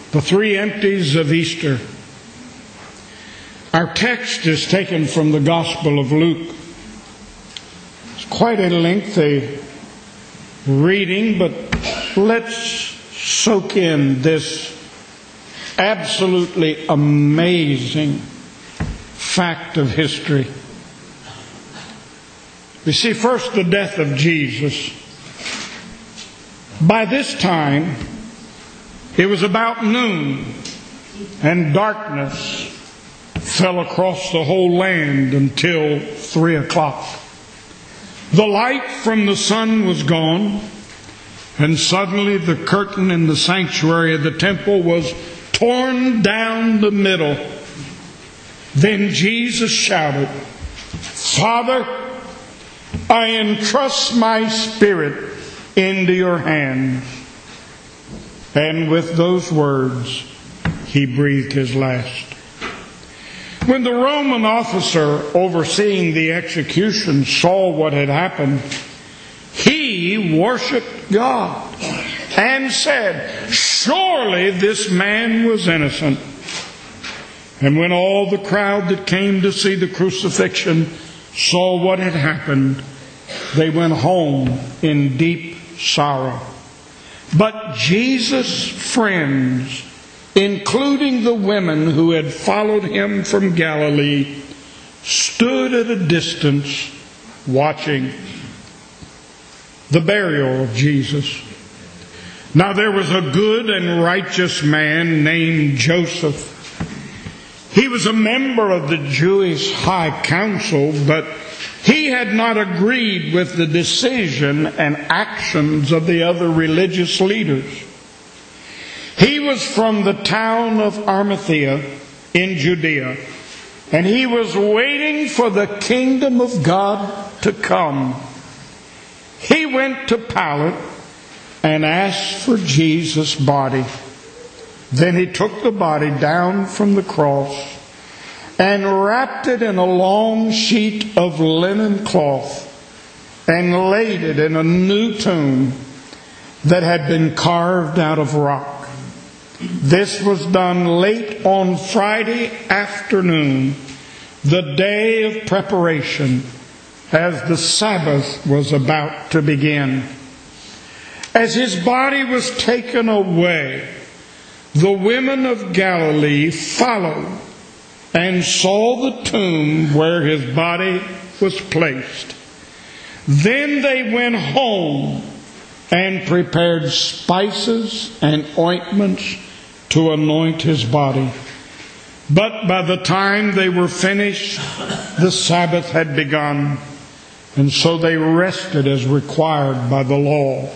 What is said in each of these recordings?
The three empties of Easter. Our text is taken from the Gospel of Luke. It's quite a lengthy reading, but let's soak in this absolutely amazing fact of history. We see first the death of Jesus. By this time, it was about noon, and darkness fell across the whole land until 3 o'clock. The light from the sun was gone, and suddenly the curtain in the sanctuary of the temple was torn down the middle. Then Jesus shouted, "Father, I entrust my spirit into your hands." And with those words, he breathed his last. When the Roman officer overseeing the execution saw what had happened, he worshipped God and said, "Surely this man was innocent." And when all the crowd that came to see the crucifixion saw what had happened, they went home in deep sorrow. But Jesus' friends, including the women who had followed him from Galilee, stood at a distance watching the burial of Jesus. Now there was a good and righteous man named Joseph. He was a member of the Jewish High Council, but he had not agreed with the decision and actions of the other religious leaders. He was from the town of Arimathea in Judea, and he was waiting for the kingdom of God to come. He went to Pilate and asked for Jesus' body. Then he took the body down from the cross and wrapped it in a long sheet of linen cloth and laid it in a new tomb that had been carved out of rock. This was done late on Friday afternoon, the day of preparation, as the Sabbath was about to begin. As his body was taken away, the women of Galilee followed and saw the tomb where his body was placed. Then they went home and prepared spices and ointments to anoint his body. But by the time they were finished, the Sabbath had begun, and so they rested as required by the law.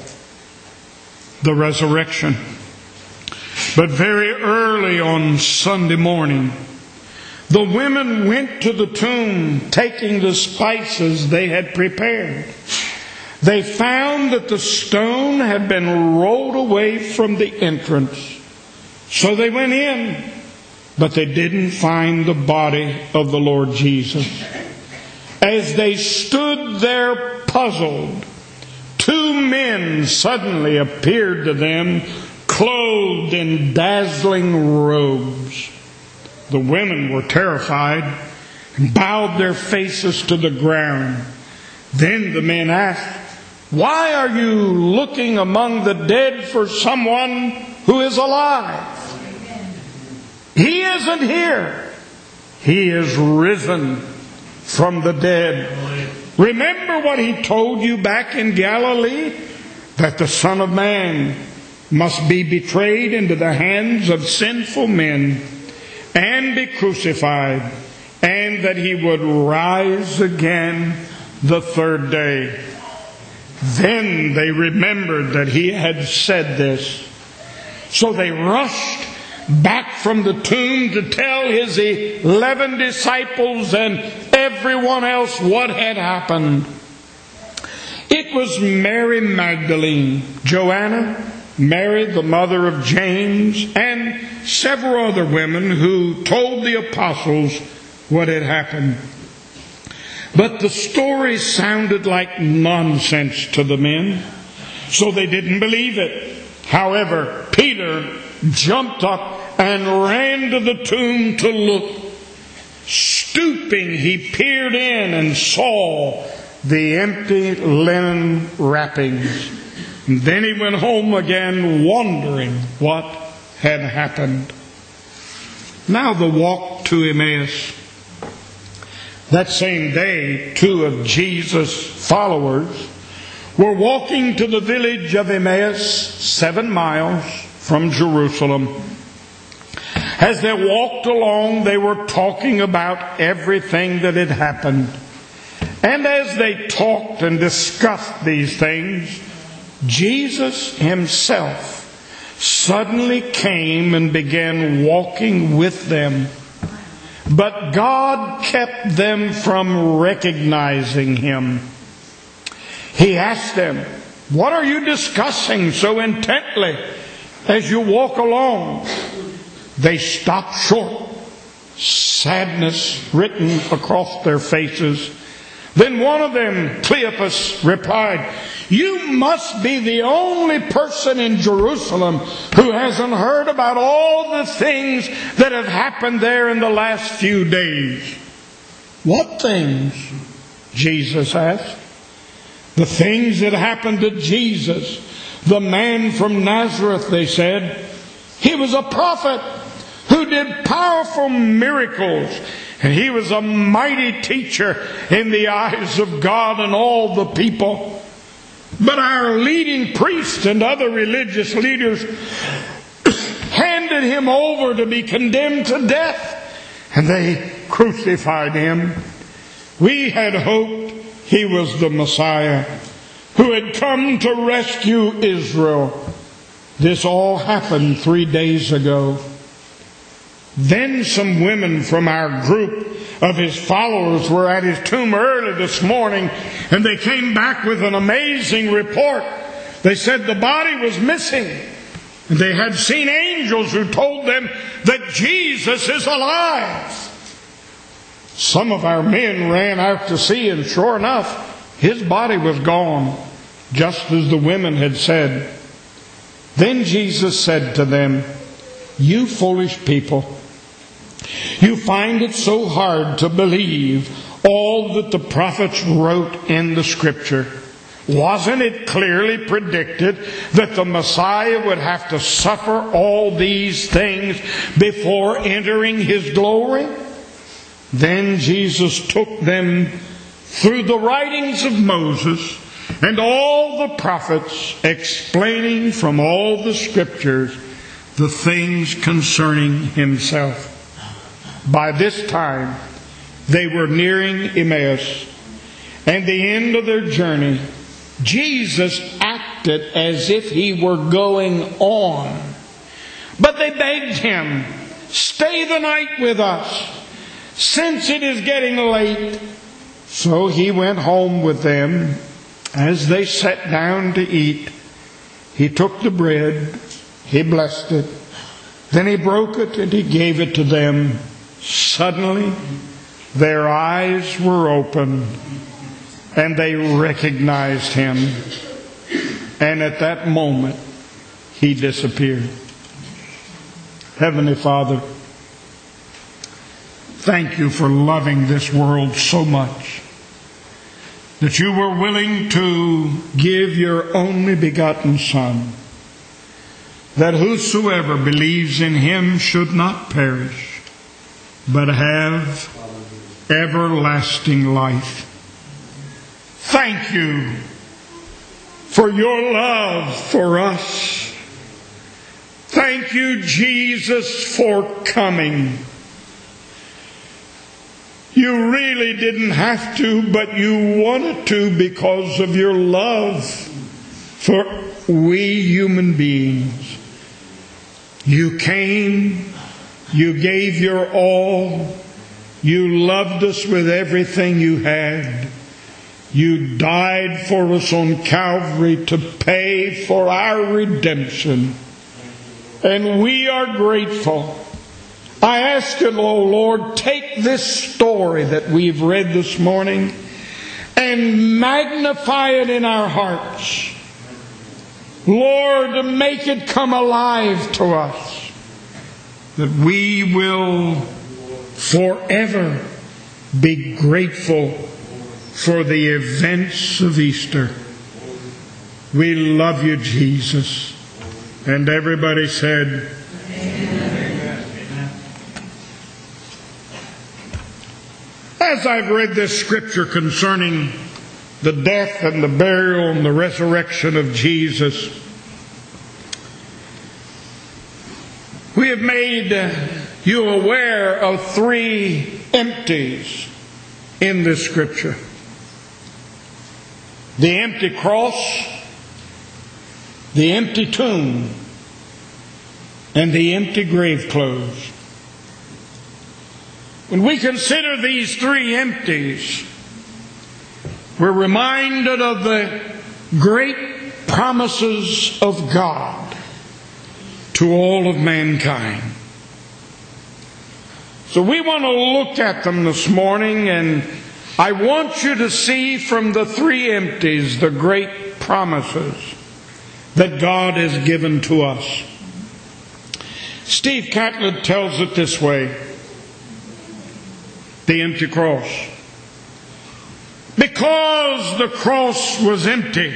The resurrection. But very early on Sunday morning, the women went to the tomb, taking the spices they had prepared. They found that the stone had been rolled away from the entrance. So they went in, but they didn't find the body of the Lord Jesus. As they stood there puzzled, two men suddenly appeared to them, clothed in dazzling robes. The women were terrified and bowed their faces to the ground. Then the men asked, "Why are you looking among the dead for someone who is alive? He isn't here. He is risen from the dead. Remember what he told you back in Galilee? That the Son of Man must be betrayed into the hands of sinful men and be crucified, and that he would rise again the third day." Then they remembered that he had said this. So they rushed back from the tomb to tell his 11 disciples and everyone else what had happened. It was Mary Magdalene, Joanna, Mary the mother of James, and several other women who told the apostles what had happened. But the story sounded like nonsense to the men, so they didn't believe it. However, Peter jumped up and ran to the tomb to look. Stooping, he peered in and saw the empty linen wrappings. And then he went home again, wondering what had happened. Now the walk to Emmaus. That same day, 2 of Jesus' followers were walking to the village of Emmaus, 7 miles from Jerusalem. As they walked along, they were talking about everything that had happened. And as they talked and discussed these things, Jesus himself suddenly came and began walking with them. But God kept them from recognizing him. He asked them, "What are you discussing so intently as you walk along?" They stopped short, sadness written across their faces. Then one of them, Cleopas, replied, "You must be the only person in Jerusalem who hasn't heard about all the things that have happened there in the last few days." "What things?" Jesus asked. "The things that happened to Jesus, the man from Nazareth," they said. "He was a prophet who did powerful miracles, and he was a mighty teacher in the eyes of God and all the people. But our leading priests and other religious leaders handed him over to be condemned to death, and they crucified him. We had hoped he was the Messiah who had come to rescue Israel. This all happened 3 days ago." Then some women from our group of his followers were at his tomb early this morning, and they came back with an amazing report. They said the body was missing, and they had seen angels who told them that Jesus is alive. Some of our men ran out to see, and sure enough, his body was gone, just as the women had said. Then Jesus said to them, "You foolish people, you find it so hard to believe all that the prophets wrote in the Scripture. Wasn't it clearly predicted that the Messiah would have to suffer all these things before entering his glory?" Then Jesus took them through the writings of Moses and all the prophets, explaining from all the Scriptures the things concerning himself. By this time, they were nearing Emmaus, and the end of their journey. Jesus acted as if he were going on. But they begged him, "Stay the night with us, since it is getting late." So he went home with them. As they sat down to eat, he took the bread, he blessed it, then he broke it and he gave it to them. Suddenly, their eyes were opened, and they recognized him. And at that moment, he disappeared. Heavenly Father, thank you for loving this world so much that you were willing to give your only begotten Son, that whosoever believes in him should not perish, but have everlasting life. Thank you for your love for us. Thank you, Jesus, for coming. You really didn't have to, but you wanted to because of your love for we human beings. You came. You gave your all. You loved us with everything you had. You died for us on Calvary to pay for our redemption. And we are grateful. I ask you, oh Lord, take this story that we've read this morning and magnify it in our hearts. Lord, make it come alive to us, that we will forever be grateful for the events of Easter. We love you, Jesus. And everybody said, Amen. As I've read this scripture concerning the death and the burial and the resurrection of Jesus, we have made you aware of 3 empties in this scripture. The empty cross, the empty tomb, and the empty grave clothes. When we consider these 3 empties, we're reminded of the great promises of God to all of mankind. So we want to look at them this morning, and I want you to see from the 3 empties the great promises that God has given to us. Steve Catlett tells it this way: the empty cross. Because the cross was empty,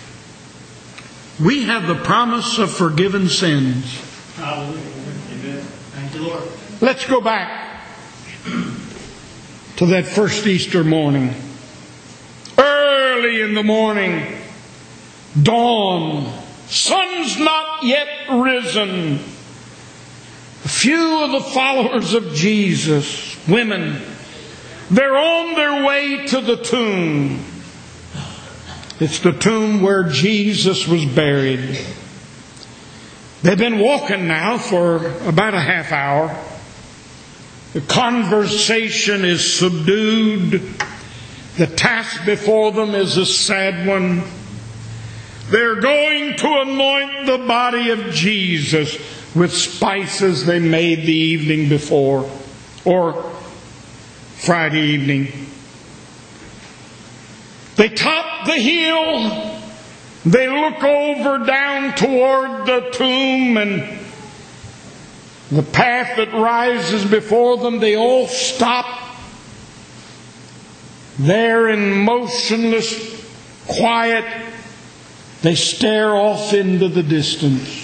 we have the promise of forgiven sins. Hallelujah. Amen. Thank you, Lord. Let's go back to that first Easter morning. Early in the morning, dawn, sun's not yet risen. A few of the followers of Jesus, women, they're on their way to the tomb. It's the tomb where Jesus was buried. They've been walking now for about a half hour. The conversation is subdued. The task before them is a sad one. They're going to anoint the body of Jesus with spices they made the evening before, or Friday evening. They top the hill. They look over down toward the tomb, and the path that rises before them, they all stop there in motionless quiet. They stare off into the distance.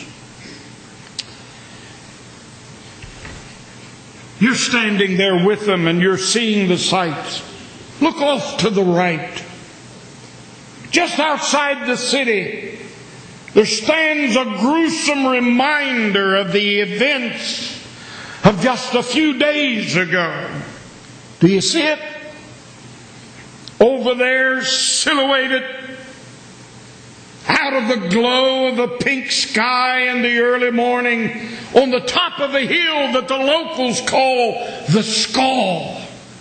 You're standing there with them and you're seeing the sights. Look off to the right. Just outside the city, there stands a gruesome reminder of the events of just a few days ago. Do you see it? Over there, silhouetted out of the glow of the pink sky in the early morning, on the top of a hill that the locals call the Skull.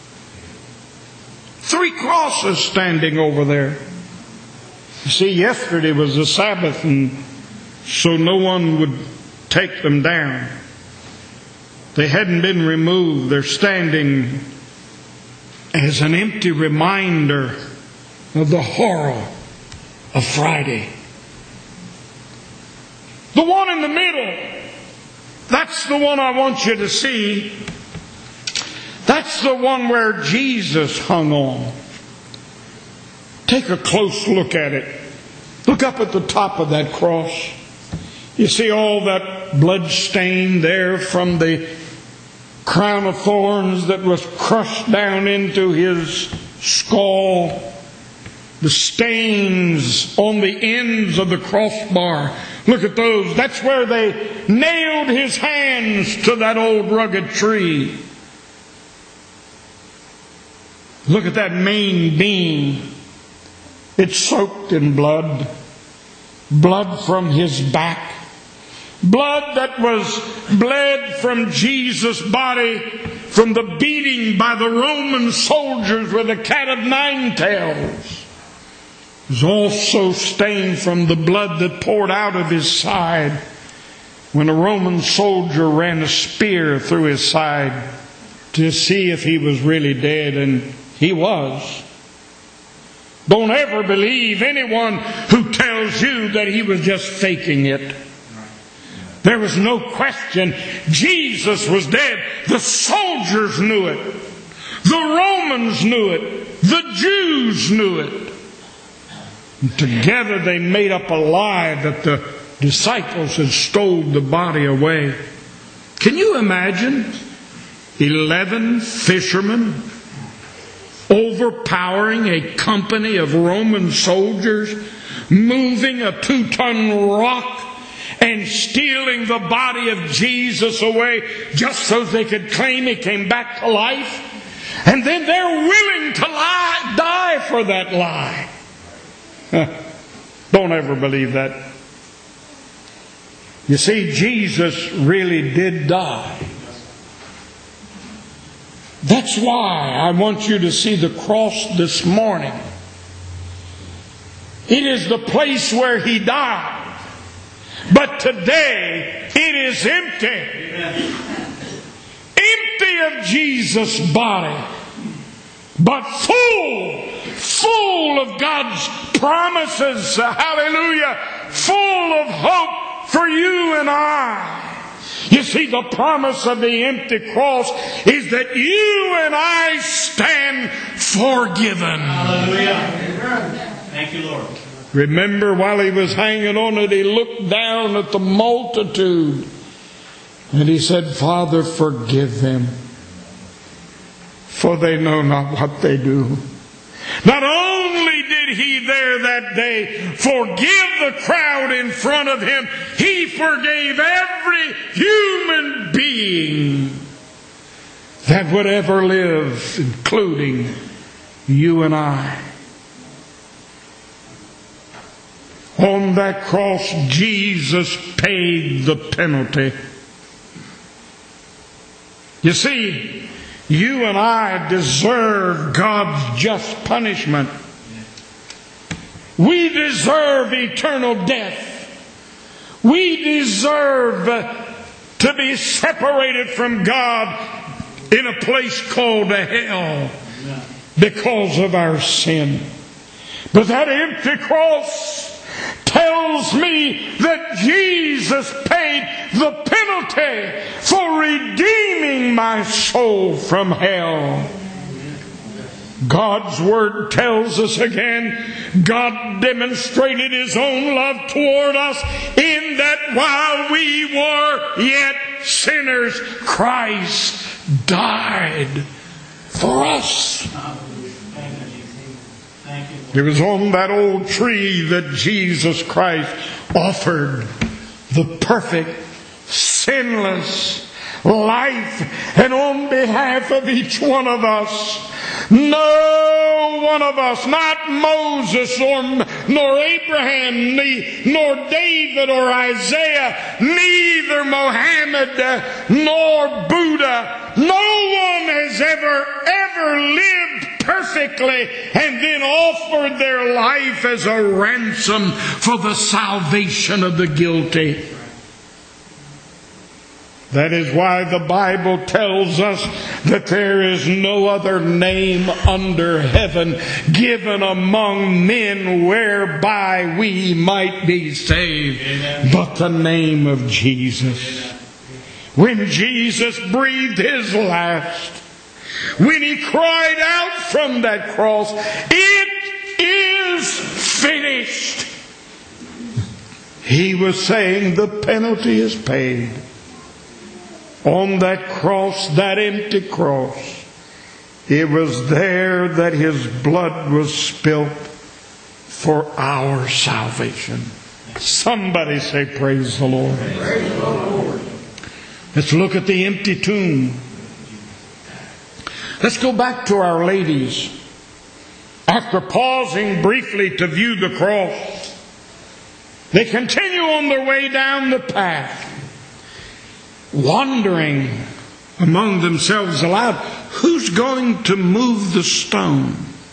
3 crosses standing over there. You see, yesterday was the Sabbath, and so no one would take them down. They hadn't been removed. They're standing as an empty reminder of the horror of Friday. The one in the middle, that's the one I want you to see. That's the one where Jesus hung on. Take a close look at it. Look up at the top of that cross. You see all that blood stain there from the crown of thorns that was crushed down into his skull. The stains on the ends of the crossbar. Look at those. That's where they nailed his hands to that old rugged tree. Look at that main beam. It's soaked in blood. Blood from his back. Blood that was bled from Jesus' body from the beating by the Roman soldiers with a cat of 9 tails. It was also stained from the blood that poured out of his side when a Roman soldier ran a spear through his side to see if he was really dead, and he was. Don't ever believe anyone who tells you that he was just faking it. There was no question Jesus was dead. The soldiers knew it. The Romans knew it. The Jews knew it. And together they made up a lie that the disciples had stole the body away. Can you imagine 11 fishermen overpowering a company of Roman soldiers, moving a 2-ton rock and stealing the body of Jesus away just so they could claim he came back to life? And then they're willing to die for that lie. Don't ever believe that. You see, Jesus really did die. That's why I want you to see the cross this morning. It is the place where He died. But today, it is empty. Empty of Jesus' body. But full of God's promises. Hallelujah. Full of hope for you and I. You see, the promise of the empty cross is that you and I stand forgiven. Hallelujah. Thank you, Lord. Remember, while He was hanging on it, He looked down at the multitude and He said, Father, forgive them, for they know not what they do. Not only did He there that day forgive the crowd in front of Him, He forgave every human being that would ever live, including you and I. On that cross, Jesus paid the penalty. You see, you and I deserve God's just punishment. We deserve eternal death. We deserve to be separated from God in a place called hell because of our sin. But that empty cross tells me that Jesus paid the penalty for redeeming my soul from hell. God's Word tells us again, God demonstrated His own love toward us in that while we were yet sinners, Christ died for us. It was on that old tree that Jesus Christ offered the perfect, sinless life. And on behalf of each one of us, no one of us, not Moses nor Abraham, nor David or Isaiah, neither Mohammed nor Buddha, no one has ever lived perfectly and then offered their life as a ransom for the salvation of the guilty. That is why the Bible tells us that there is no other name under heaven given among men whereby we might be saved, Amen, but the name of Jesus. Amen. When Jesus breathed His last, when He cried out from that cross, "It is finished," He was saying the penalty is paid. On that cross, that empty cross, it was there that His blood was spilt for our salvation. Somebody say, praise the Lord. Praise the Lord. Let's look at the empty tomb. Let's go back to Our Ladies. After pausing briefly to view the cross, they continue on their way down the path, wondering among themselves aloud, who's going to move the stone?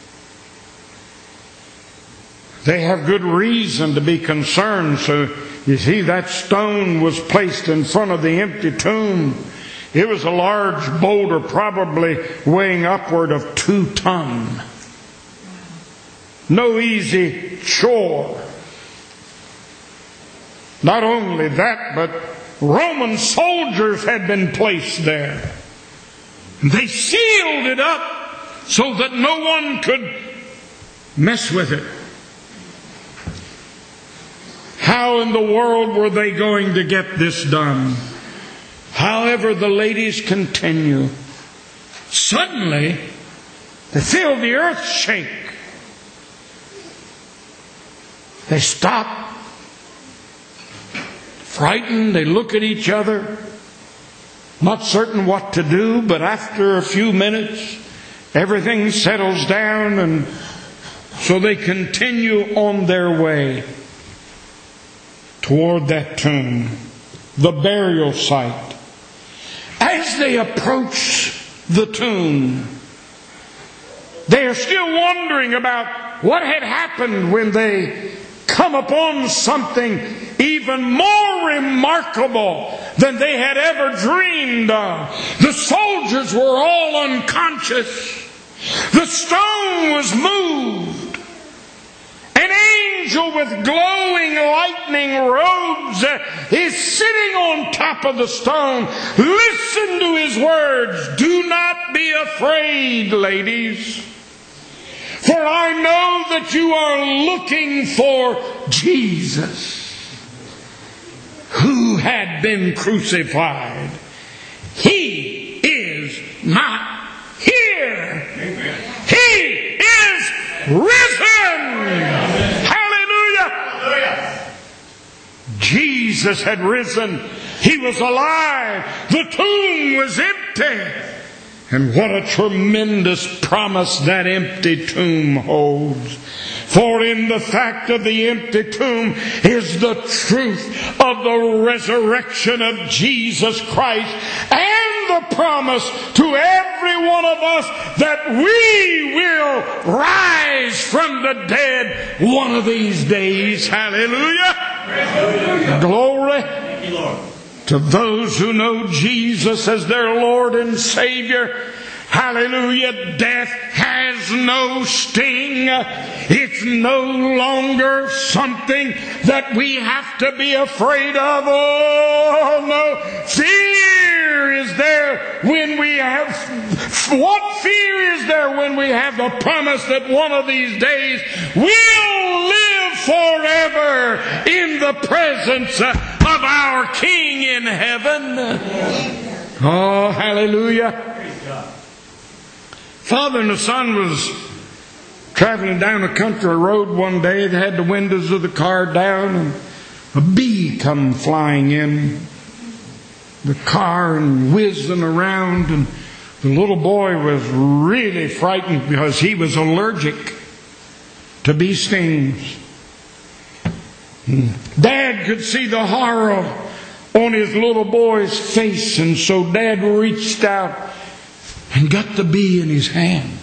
They have good reason to be concerned. So you see, that stone was placed in front of the empty tomb. It was a large boulder, probably weighing upward of 2 tons. no easy chore. Not only that, but Roman soldiers had been placed there. They sealed it up so that no one could mess with it. How in the world were they going to get this done? However, the ladies continue. Suddenly, they feel the earth shake. They stop. Frightened, they look at each other, not certain what to do, but after a few minutes, everything settles down, and so they continue on their way toward that tomb, the burial site. As they approach the tomb, they are still wondering about what had happened when they come upon something even more remarkable than they had ever dreamed of. The soldiers were all unconscious. The stone was moved. An angel with glowing lightning robes is sitting on top of the stone. Listen to his words. Do not be afraid, ladies. For I know that you are looking for Jesus, who had been crucified. He is not here. Amen. He is risen. Hallelujah. Hallelujah. Jesus had risen. He was alive. The tomb was empty. And what a tremendous promise that empty tomb holds. For in the fact of the empty tomb is the truth of the resurrection of Jesus Christ, and the promise to every one of us that we will rise from the dead one of these days. Hallelujah! Hallelujah. Glory. Thank you, Lord. To those who know Jesus as their Lord and Savior, hallelujah, death has no sting. It's no longer something that we have to be afraid of. Oh, no. Fear is there when we have... What fear is there when we have the promise that one of these days we'll live forever in the presence of our King in heaven? Oh, hallelujah. Father and the son was traveling down a country road one day. They had the windows of the car down, and a bee come flying in the car and whizzing around, and the little boy was really frightened because he was allergic to bee stings. Dad could see the horror on his little boy's face, and so Dad reached out and got the bee in his hand.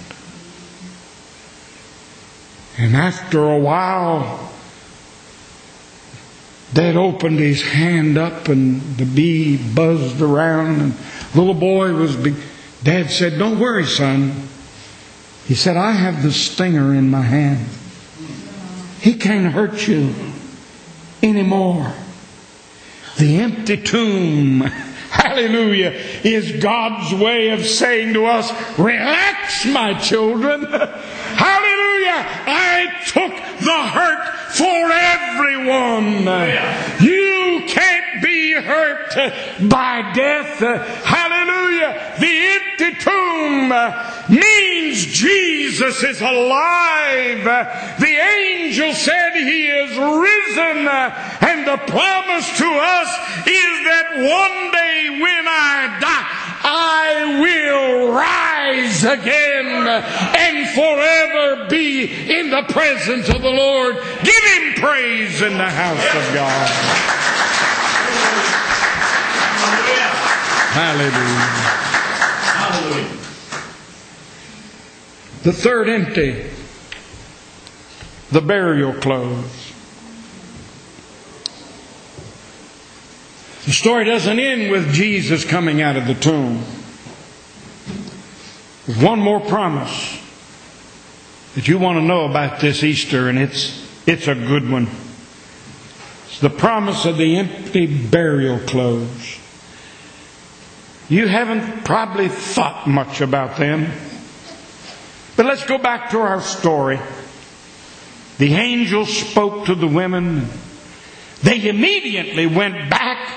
And after a while, Dad opened his hand up and the bee buzzed around, and the little boy was Dad said, "Don't worry, son." He said, "I have the stinger in my hand. He can't hurt you anymore." The empty tomb, hallelujah, is God's way of saying to us, relax, my children. Hallelujah. I took the hurt for everyone. You can't be hurt by death. Hallelujah. The empty tomb means Jesus is alive. The angel said he is risen. And the promise to us is that one day when I die, I will rise again and forever be in the presence of the Lord. Give Him praise in the house of God. Hallelujah. Hallelujah. The third empty, the burial clothes. The story doesn't end with Jesus coming out of the tomb. There's one more promise. that you want to know about this Easter, and it's a good one. It's the promise of the empty burial clothes. You haven't probably thought much about them. But let's go back to our story. The angel spoke to the women. They immediately went back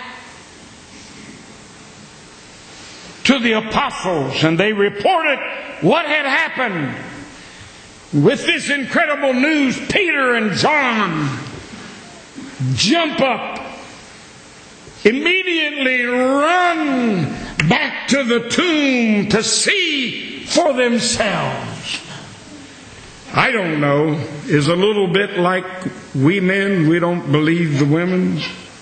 to the apostles and they reported what had happened. With this incredible news, Peter and John jump up, immediately run back to the tomb to see for themselves. I don't know, is a little bit like we men, we don't believe the women.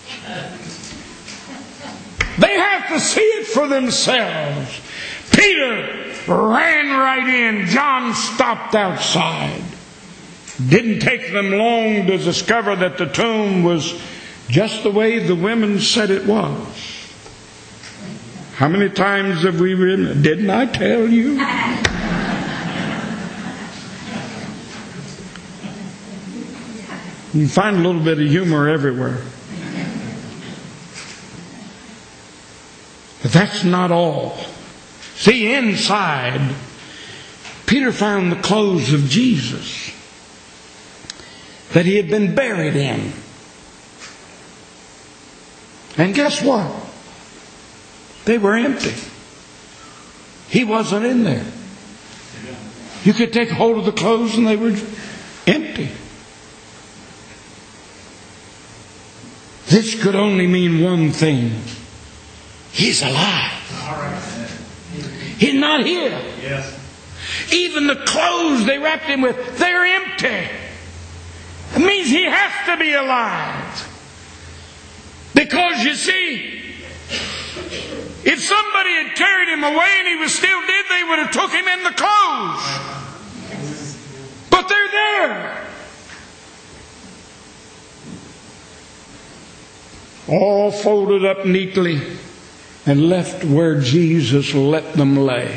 They have to see it for themselves. Peter ran right in. John stopped outside. Didn't take them long to discover that the tomb was just the way the women said it was. How many times have we written, didn't I tell you? You can find a little bit of humor everywhere. But that's not all. See, inside, Peter found the clothes of Jesus that he had been buried in. And guess what? They were empty. He wasn't in there. You could take hold of the clothes and they were empty. This could only mean one thing. He's alive. He's not here. Yes. Even the clothes they wrapped him with, they're empty. It means he has to be alive. Because you see, if somebody had carried him away and he was still dead, they would have took him in the clothes. But they're there. All folded up neatly and left where Jesus let them lay.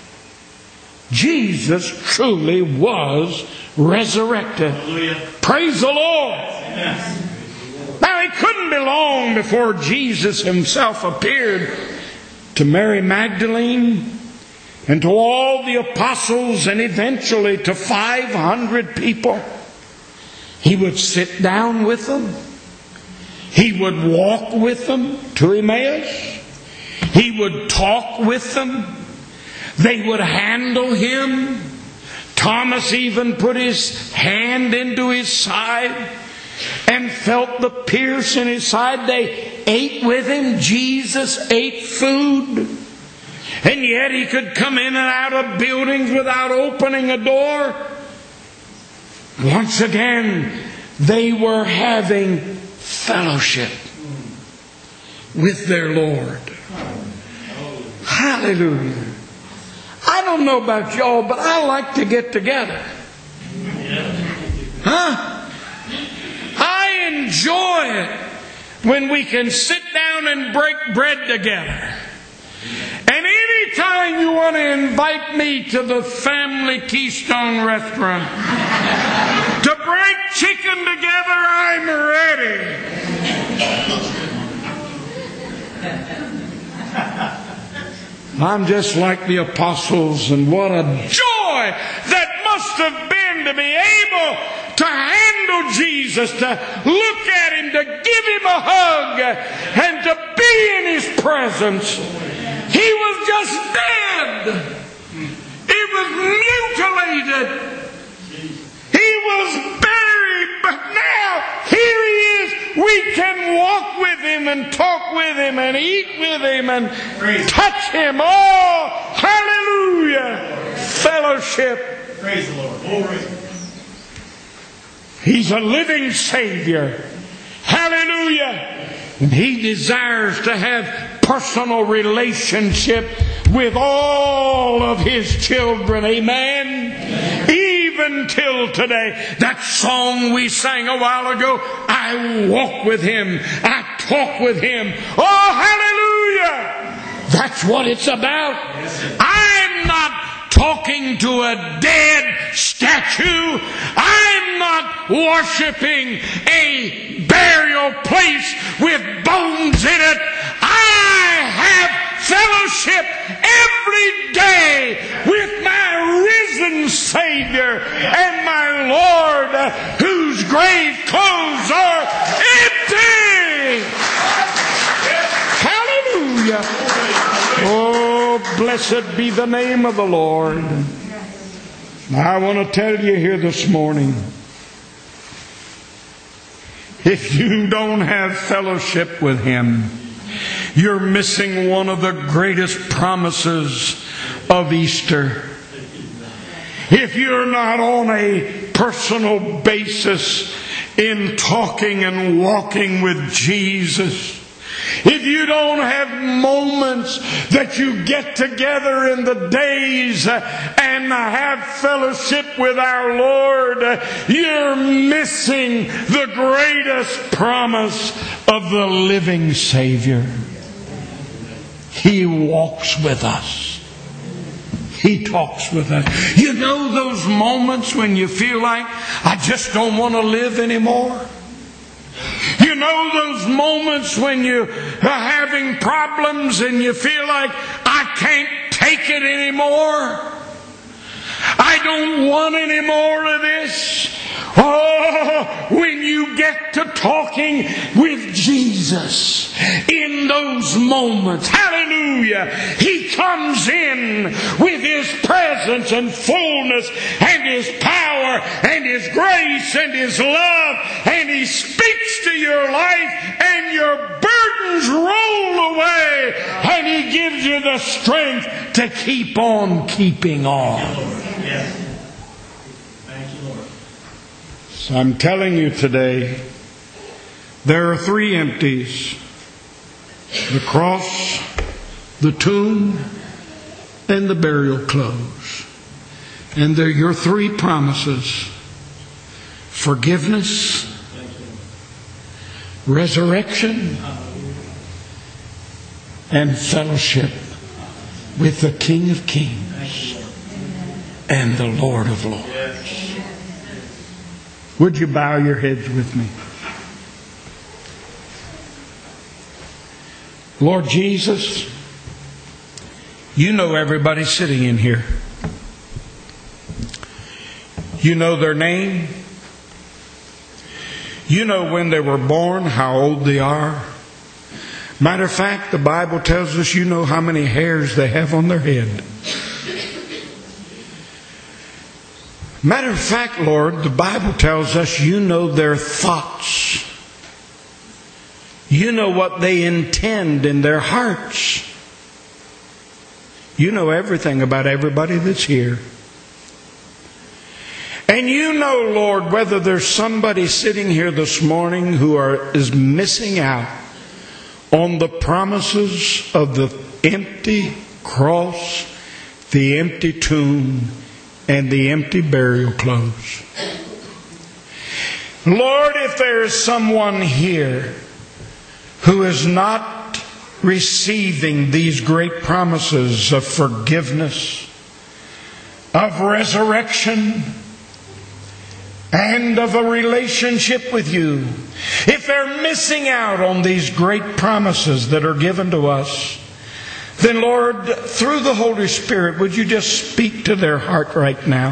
Jesus truly was resurrected. Hallelujah. Praise the Lord. Yes. Now it couldn't be long before Jesus himself appeared to Mary Magdalene and to all the apostles and eventually to 500 people. He would sit down with them. He would walk with them to Emmaus. He would talk with them. They would handle him. Thomas even put his hand into his side and felt the pierce in his side. They ate with him. Jesus ate food. And yet he could come in and out of buildings without opening a door. Once again, they were having fellowship with their Lord. Hallelujah. I don't know about y'all, but I like to get together. I enjoy it when we can sit down and break bread together. And anytime you want to invite me to the family Keystone restaurant to break chicken together, I'm ready. I'm just like the apostles, and what a joy that must have been to be able to handle Jesus, to look at him, to give him a hug, and to be in his presence. He was just dead. He was mutilated. He was buried, but now here he is. We can walk with him and talk with him and eat with him and touch him. Oh, hallelujah. Fellowship. Praise the Lord. Glory. He's a living Savior. Hallelujah. And he desires to have personal relationship with all of his children. Amen. Even till today. That song we sang a while ago, I walk with him. I talk with him. Oh, hallelujah. That's what it's about. I'm not talking to a dead statue. I'm not worshiping a burial place with bones in it. I have fellowship every day with my risen Savior and my Lord, whose grave clothes are empty. Hallelujah. Oh, blessed be the name of the Lord. I want to tell you here this morning, if you don't have fellowship with Him, you're missing one of the greatest promises of Easter. If you're not on a personal basis in talking and walking with Jesus, if you don't have moments that you get together in the days and have fellowship with our Lord, you're missing the greatest promise of the living Savior. He walks with us. He talks with us. You know those moments when you feel like, I just don't want to live anymore? You know those moments when you are having problems and you feel like, I can't take it anymore? I don't want any more of this. Oh, when you get to talking with Jesus in those moments, hallelujah, He comes in with His presence and fullness and His power and His grace and His love, and He speaks to your life and your burdens roll away, and He gives you the strength to keep on keeping on. Yes. Thank you, Lord. So I'm telling you today, there are three empties: the cross, the tomb, and the burial clothes. And they're your three promises: forgiveness, resurrection, and fellowship with the King of Kings and the Lord of Lords. Would you bow your heads with me? Lord Jesus, You know everybody sitting in here. You know their name. You know when they were born, how old they are. Matter of fact, the Bible tells us you know how many hairs they have on their head. Matter of fact, Lord, the Bible tells us you know their thoughts. You know what they intend in their hearts. You know everything about everybody that's here. And you know, Lord, whether there's somebody sitting here this morning who is missing out on the promises of the empty cross, the empty tomb, and the empty burial clothes. Lord, if there is someone here who is not receiving these great promises of forgiveness, of resurrection, and of a relationship with you, if they're missing out on these great promises that are given to us, then Lord, through the Holy Spirit, would you just speak to their heart right now?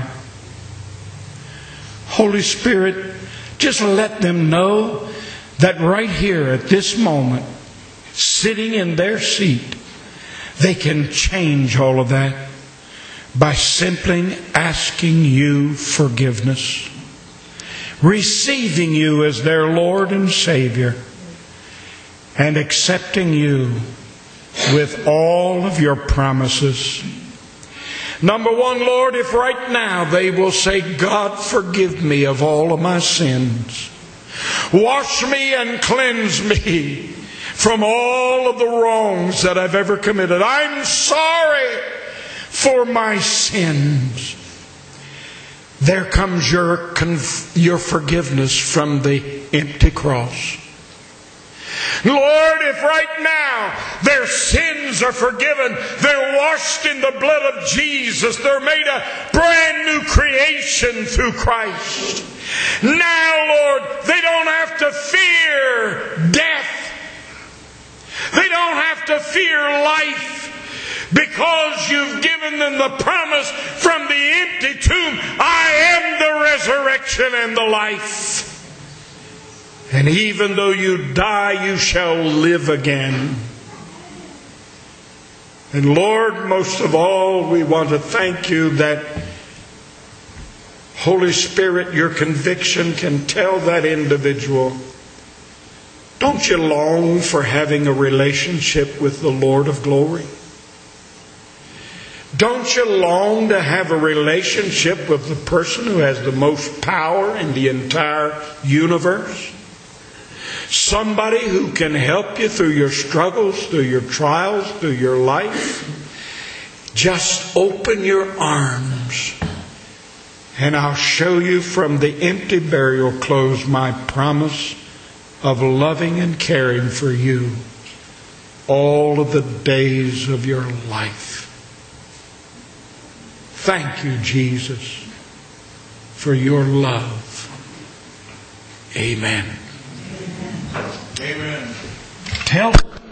Holy Spirit, just let them know that right here at this moment, sitting in their seat, they can change all of that by simply asking you forgiveness, receiving you as their Lord and Savior, and accepting you with all of your promises. Number one, Lord, if right now they will say, God, forgive me of all of my sins. Wash me and cleanse me from all of the wrongs that I've ever committed. I'm sorry for my sins. There comes your forgiveness from the empty cross. Lord, if right now their sins are forgiven, they're washed in the blood of Jesus, they're made a brand new creation through Christ. Now, Lord, they don't have to fear death. They don't have to fear life, because you've given them the promise from the empty tomb, I am the resurrection and the life. And even though you die, you shall live again. And Lord, most of all, we want to thank you that Holy Spirit, your conviction can tell that individual, don't you long for having a relationship with the Lord of glory? Don't you long to have a relationship with the person who has the most power in the entire universe? Somebody who can help you through your struggles, through your trials, through your life. Just open your arms and I'll show you from the empty burial clothes my promise of loving and caring for you all of the days of your life. Thank you, Jesus, for your love. Amen. Amen. Tell